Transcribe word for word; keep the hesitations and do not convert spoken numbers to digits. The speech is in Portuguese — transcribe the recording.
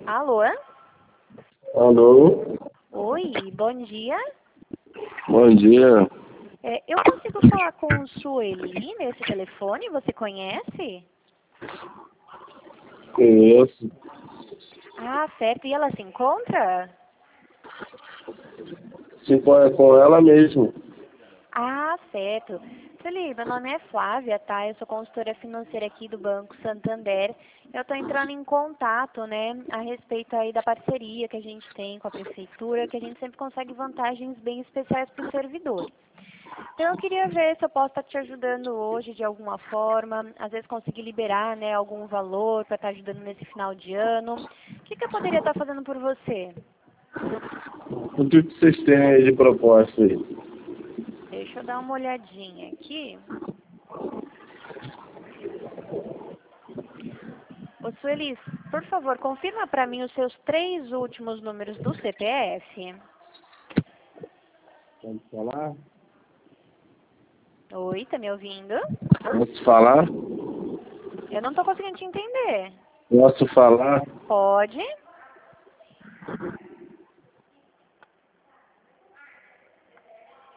Alô? Alô? Oi, bom dia. Bom dia. É, eu consigo falar com Sueli nesse telefone? Você conhece? Conheço. Ah, certo. E ela se encontra? Se for com ela mesmo. Ah, certo. Sueli, meu nome é Flávia, tá? Eu sou consultora financeira aqui do Banco Santander. Eu tô entrando em contato, né, a respeito aí da parceria que a gente tem com a prefeitura, que a gente sempre consegue vantagens bem especiais para os servidores. Então eu queria ver se eu posso estar te ajudando hoje de alguma forma, às vezes conseguir liberar, né, algum valor para estar ajudando nesse final de ano. O que, que eu poderia estar fazendo por você? O que que vocês têm aí de proposta aí? Deixa eu dar uma olhadinha aqui. Ô Sueli, por favor, confirma para mim os seus três últimos números do C P F. Pode falar? Oi, tá me ouvindo? Posso falar? Eu não tô conseguindo te entender. Posso falar? Pode?